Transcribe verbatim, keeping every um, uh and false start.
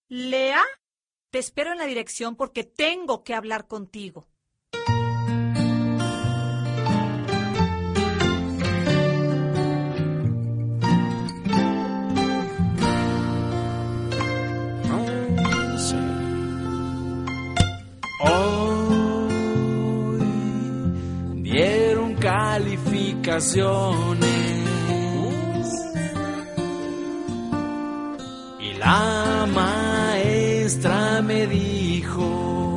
Lea, te espero en la dirección porque tengo que hablar contigo. Hoy dieron calificaciones y la maestra me dijo: